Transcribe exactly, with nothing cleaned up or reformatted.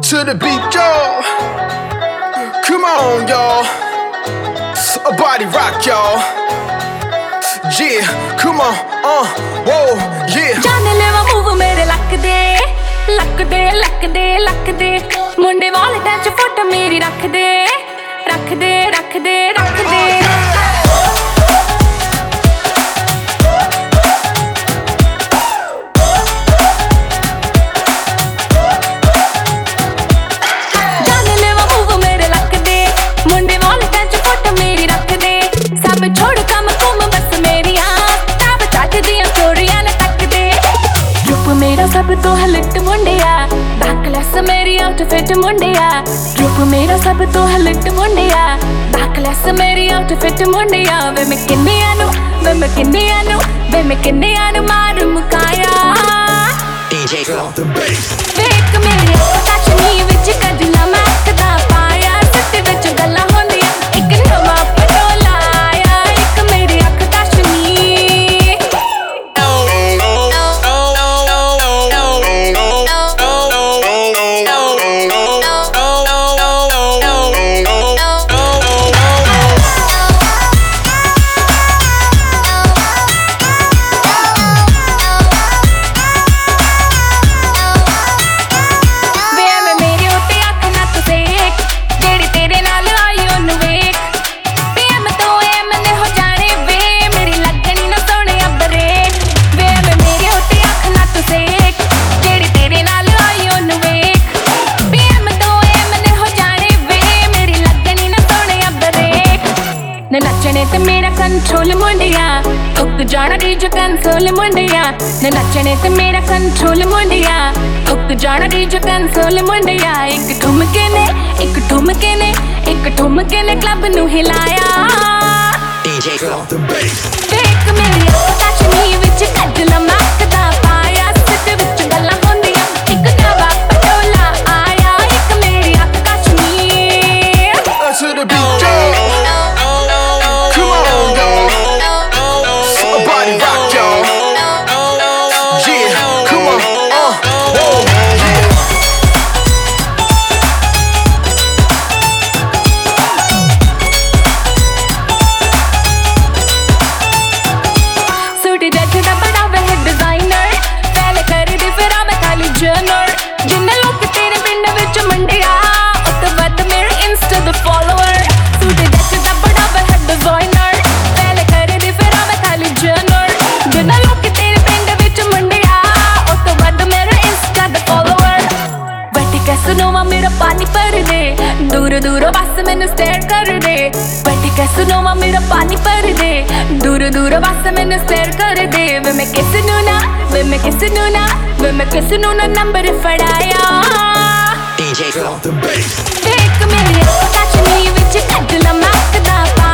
To the beat, y'all. Come on, y'all. A body rock, y'all. Yeah, come on, uh, whoa, yeah. जाने लेवा move मेरे लक दे, लक दे, लक दे, लक दे। मुंडे वाले टैच फोटो मेरी रख दे, रख दे, रख दे, रख दे। जाने लेवा मूव मेरे लक दे, मुंडे वाले टैच फोटो मेरी रख दे। सब छोड़ कम कुम बस मेरिया, सब चाट दियां स्टोरियां न तक दे। रूप मेरा सब तो है लिट मुंडिया, बैकलेस मेरी आउटफिट मुंडिया। रूप मेरा सब तो है लिट मुंडिया, बैकलेस मेरी आउटफिट मुंडिया। वे मैं किन्निया नु, वे मैं किन्निया नु, वे मैं किन्निया नु मार मुकाया। D J drop the bass. वेख मेरे कचनी विच कजला महकदा पाया, सत्ते विच गल्लां होंदियां इक नवां पटोला आया। इक मेरी अख कचनी नचने ते मेरा कंट्रोल मुंडिया, थुक जाना डीजे कंसोल मुंडिया। नचने ते मेरा कंट्रोल मुंडिया, थुक जाना डीजे कंसोल मुंडिया। एक ठुमके ने, एक ठुमके ने, एक ठुमके ने क्लब नू हिलाया। D J drop the bass. देख मेरी कचनी विच कजला महकदा पाया, सत्ते विच गल्लां होंदियां इक नवां पटोला आया। इक मेरी अख कचनी To the beat, y'all. Come on, y'all. A body rock, y'all. Yeah, come on, uh, whoa, yeah. Suit जचदा बड़ा वह डिजाइनर, पहले कर दी फिर मैं खाली जर्नर। जिन्ने लोग तेरे पिंड विच मंडिया, उत वध मेरे इंस्टा दे फॉलोअर। सूट जचदा बड़ा वह डिजाइनर, पहले कर दी फिर मैं खाली जर्नर। जिन्ने लोग तेरे पिंड विच मंडिया, उत वध मेरे इंस्टा दे फॉलोअर। बैठी कैसे नोवा मेरा पानी भर दे, दूर दूर बस मैनू स्टेयर कर दे। बैठी कैसे नोवा मेरा पानी भर दे, दूर दूर बस मैनू स्टेयर कर दे। वे मैं किस नू ना, वे मैं किस नू ना, वे मैं किस नू ना नंबर फड़ाया। D J drop the bass. देख मेरी कचनी विच कजला महकदा